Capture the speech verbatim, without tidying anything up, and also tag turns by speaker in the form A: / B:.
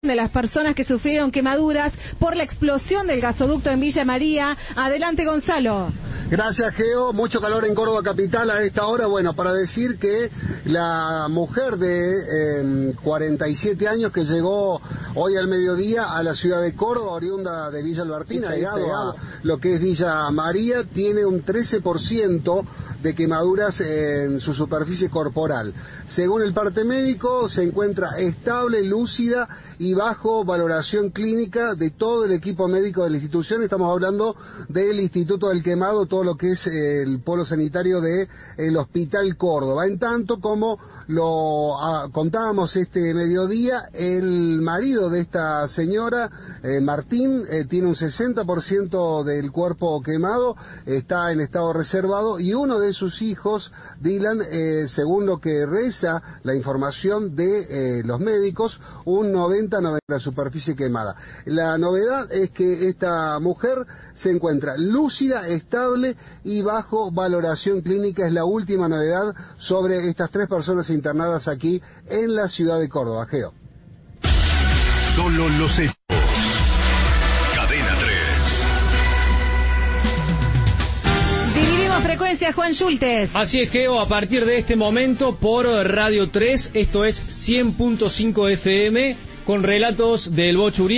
A: de las personas que sufrieron quemaduras por la explosión del gasoducto en Villa María. Adelante, Gonzalo.
B: Gracias, Geo. Mucho calor en Córdoba capital a esta hora. Bueno, para decir que la mujer de eh, cuarenta y siete años que llegó hoy al mediodía a la ciudad de Córdoba, oriunda de Villa Albertina, llegado a lo que es Villa María, tiene un trece por ciento de quemaduras en su superficie corporal. Según el parte médico, se encuentra estable, lúcida y bajo valoración clínica de todo el equipo médico de la institución. Estamos hablando del Instituto del Quemado, todo lo que es el polo sanitario del Hospital Córdoba. En tanto, como lo ah, contábamos este mediodía, el marido de esta señora, eh, Martín, eh, tiene un sesenta por ciento del cuerpo quemado, está en estado reservado, y uno de sus hijos, Dylan, eh, según lo que reza la información de eh, los médicos, un noventa noventa de la superficie quemada. La novedad es que esta mujer se encuentra lúcida, estable y bajo valoración clínica. Es la última novedad sobre estas tres personas internadas aquí en la ciudad de Córdoba. Geo.
C: Solo los hechos. Cadena tres.
A: Dividimos frecuencia, Juan Schultes.
D: Así es, Geo, a partir de este momento por Radio tres, esto es cien punto cinco F M, con relatos del Bocho Uriel.